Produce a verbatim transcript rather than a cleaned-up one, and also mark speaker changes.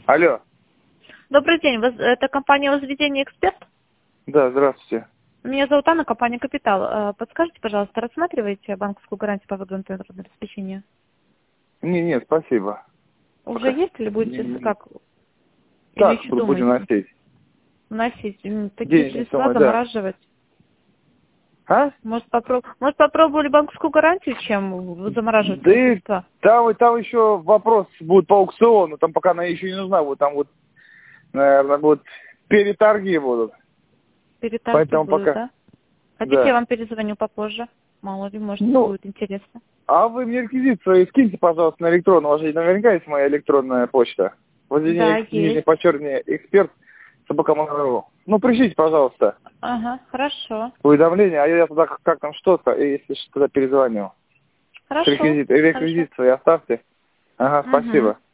Speaker 1: Алло.
Speaker 2: Добрый день, Воз- это компания «Возведение Эксперт».
Speaker 1: Да, здравствуйте.
Speaker 2: Меня зовут Анна, компания «Капитал». Э, Подскажите, пожалуйста, рассматриваете банковскую гарантию по выгоду интернетного обеспечения?
Speaker 1: Не, нет, спасибо.
Speaker 2: Уже
Speaker 1: Пока.
Speaker 2: есть или будете
Speaker 1: М,
Speaker 2: как? Или
Speaker 1: Так,
Speaker 2: еще
Speaker 1: буду- будем
Speaker 2: думаете?
Speaker 1: носить.
Speaker 2: Вносить м, такие
Speaker 1: Денежные
Speaker 2: средства,
Speaker 1: суммы, да.
Speaker 2: замораживать?
Speaker 1: А?
Speaker 2: Может, попроб... Может попробовали банковскую гарантию, чем замораживать
Speaker 1: Да
Speaker 2: свои
Speaker 1: и
Speaker 2: средства?
Speaker 1: там, и там еще вопрос будет по аукциону. Там пока она еще не нужна. Вот там вот, наверное, вот переторги будут.
Speaker 2: Переторги
Speaker 1: Поэтому
Speaker 2: будут,
Speaker 1: пока,
Speaker 2: да? Хотите, я
Speaker 1: да.
Speaker 2: вам перезвоню попозже? Мало ли, может,
Speaker 1: Ну,
Speaker 2: будет интересно.
Speaker 1: а вы мне реквизит свои скиньте, пожалуйста, на электронную. У вас же наверняка есть моя электронная почта. Вот
Speaker 2: Да,
Speaker 1: здесь нижний
Speaker 2: есть.
Speaker 1: подчеркивание эксперт собака.ру. Ну, пришлите, пожалуйста,
Speaker 2: Ага, хорошо.
Speaker 1: уведомление, а я туда как, как там что-то, и если что, туда перезвоню. С
Speaker 2: Хорошо,
Speaker 1: реквизит,
Speaker 2: хорошо.
Speaker 1: реквизит свои оставьте. Ага,
Speaker 2: Угу.
Speaker 1: спасибо.